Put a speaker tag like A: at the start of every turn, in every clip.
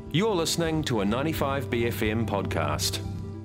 A: You're listening to a 95BFM podcast.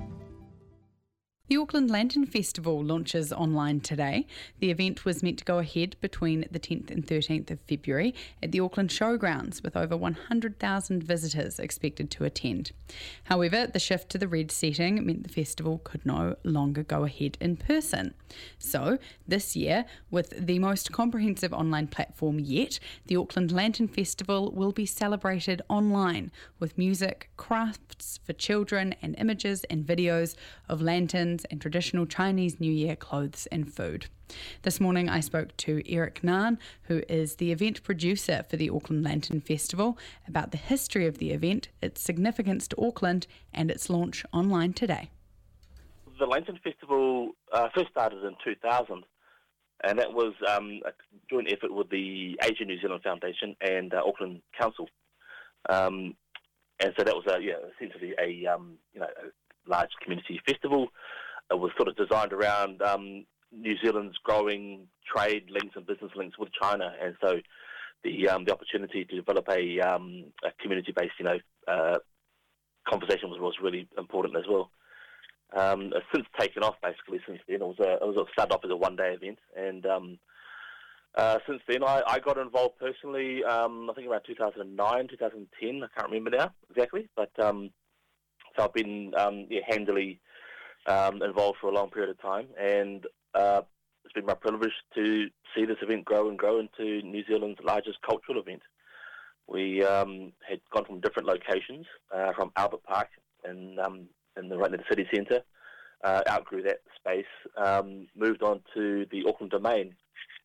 B: The Auckland Lantern Festival launches online today. The event was meant to go ahead between the 10th and 13th of February at the Auckland Showgrounds, with over 100,000 visitors expected to attend. However, the shift to the red setting meant the festival could no longer go ahead in person. So, this year, with the most comprehensive online platform yet, the Auckland Lantern Festival will be celebrated online with music, crafts for children, and images and videos of lanterns and traditional Chinese New Year clothes and food. This morning I spoke to Eric Ngan, who is the event producer for the Auckland Lantern Festival, about the history of the event, its significance to Auckland, and its launch online today.
C: The Lantern Festival first started in 2000, and that was a joint effort with the Asia New Zealand Foundation and Auckland Council. And so that was essentially a large community festival. It was sort of designed around New Zealand's growing trade links and business links with China, and so the opportunity to develop a community-based conversation was really important as well. It's since taken off basically since then. It started off as a one-day event, and since then I got involved personally. I think around 2009, 2010. I can't remember now exactly, but so I've been handily involved for a long period of time, and it's been my privilege to see this event grow and grow into New Zealand's largest cultural event. We had gone from different locations, from Albert Park right near the city centre, outgrew that space, moved on to the Auckland Domain,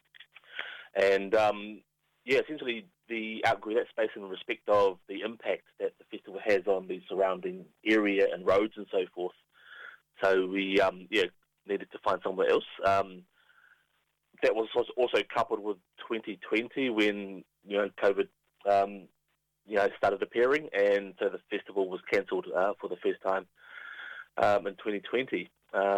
C: and essentially the outgrew that space in respect of the impact that the festival has on the surrounding area and roads and so forth. So we needed to find somewhere else. That was also coupled with 2020 when COVID started appearing, and so the festival was cancelled for the first time in 2020.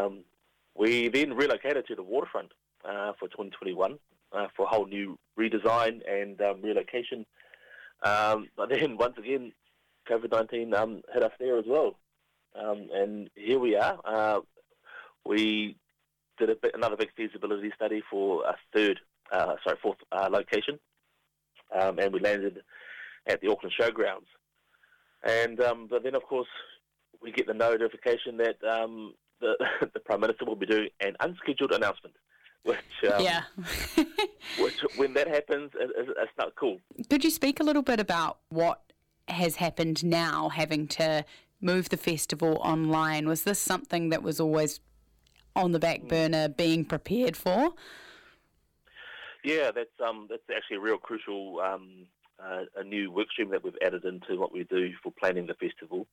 C: We then relocated to the waterfront for 2021 for a whole new redesign and relocation. But then once again, COVID-19 hit us there as well. And here we are. We did another big feasibility study for a fourth location, and we landed at the Auckland Showgrounds. And but then, of course, we get the notification that the Prime Minister will be doing an unscheduled announcement, which when that happens, it's not cool.
B: Could you speak a little bit about what has happened now, having to move the festival online? Was this something that was always on the back burner, being prepared for?
C: Yeah, that's actually a real crucial a new work stream that we've added into what we do for planning the festival.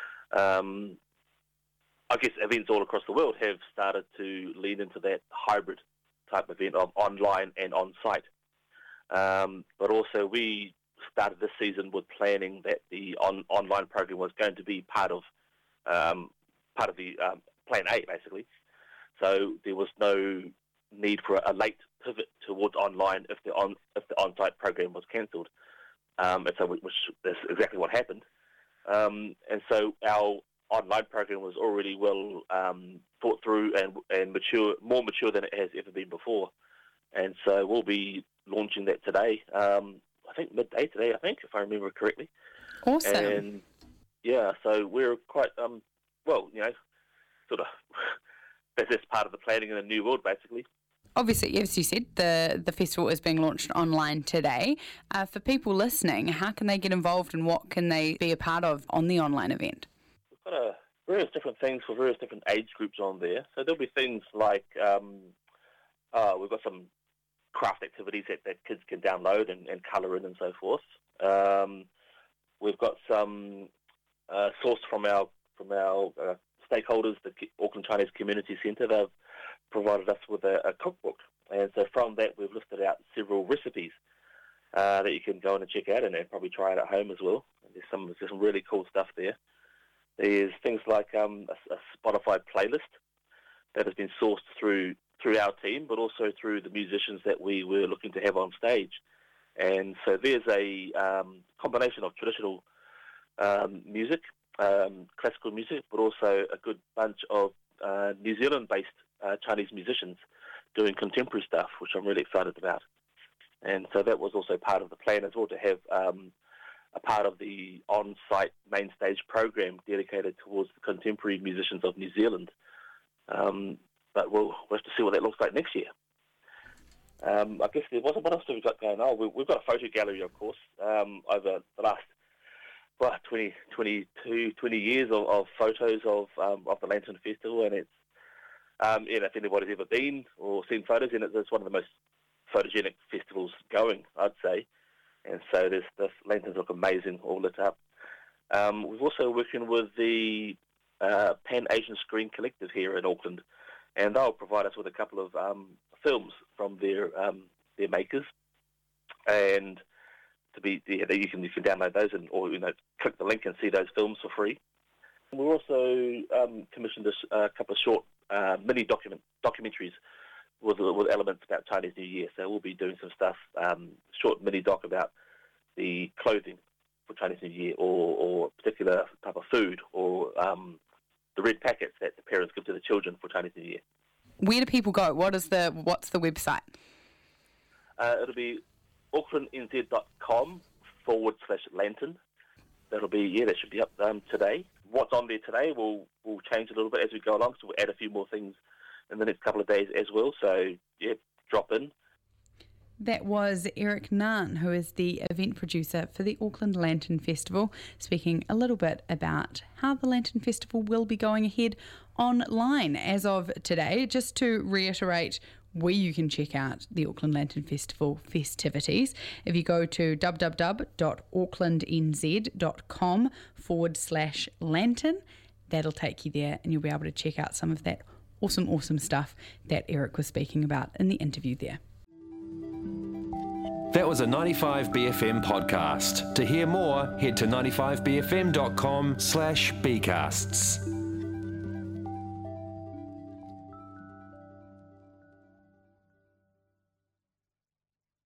C: I guess events all across the world have started to lean into that hybrid type event of online and on-site. But also we started this season with planning that the online program was going to be part of the Plan A, basically. So there was no need for a late pivot towards online if the on-site program was cancelled. And so which is exactly what happened. And so our online program was already well thought through and more mature than it has ever been before. And so we'll be launching that today. I think midday today, if I remember correctly.
B: Awesome.
C: And so we're quite, sort of, that's part of the planning in the new world, basically.
B: Obviously, as you said, the festival is being launched online today. For people listening, how can they get involved and what can they be a part of on the online event?
C: We've got various different things for various different age groups on there. So there'll be things like, we've got some craft activities that kids can download and colour in and so forth. We've got some sourced from our stakeholders, the Auckland Chinese Community Centre. They've provided us with a cookbook, and so from that we've listed out several recipes that you can go in and check out and probably try it at home as well. There's some really cool stuff there. There's things like a Spotify playlist that has been sourced through our team, but also through the musicians that we were looking to have on stage. And so there's a combination of traditional music, classical music, but also a good bunch of New Zealand-based Chinese musicians doing contemporary stuff, which I'm really excited about. And so that was also part of the plan as well, to have a part of the on-site main stage program dedicated towards the contemporary musicians of New Zealand. But we'll have to see what that looks like next year. I guess what else have we got going on? We've got a photo gallery, of course, over the last 20 years of photos of the Lantern Festival, and it's if anybody's ever been or seen photos, and it's one of the most photogenic festivals going, I'd say. And so the lanterns look amazing, all lit up. We're also working with the Pan Asian Screen Collective here in Auckland, and they'll provide us with a couple of films from their makers, and you can download those or click the link and see those films for free. We're also commissioned a couple of short mini documentaries with elements about Chinese New Year. So we'll be doing some stuff, short mini doc about the clothing for Chinese New Year, or particular type of food, or the red packets that the parents give to the children for Chinese New Year.
B: Where do people go? What's the website?
C: It'll be aucklandnz.com/lantern. That should be up today. What's on there today will change a little bit as we go along, so we'll add a few more things in the next couple of days as well. So, drop in.
B: That was Eric Nunn, who is the event producer for the Auckland Lantern Festival, speaking a little bit about how the Lantern Festival will be going ahead online as of today. Just to reiterate where you can check out the Auckland Lantern Festival festivities, if you go to www.aucklandnz.com/lantern, that'll take you there, and you'll be able to check out some of that awesome stuff that Eric was speaking about in the interview there.
A: That was a 95BFM podcast. To hear more, head to 95bfm.com/bcasts.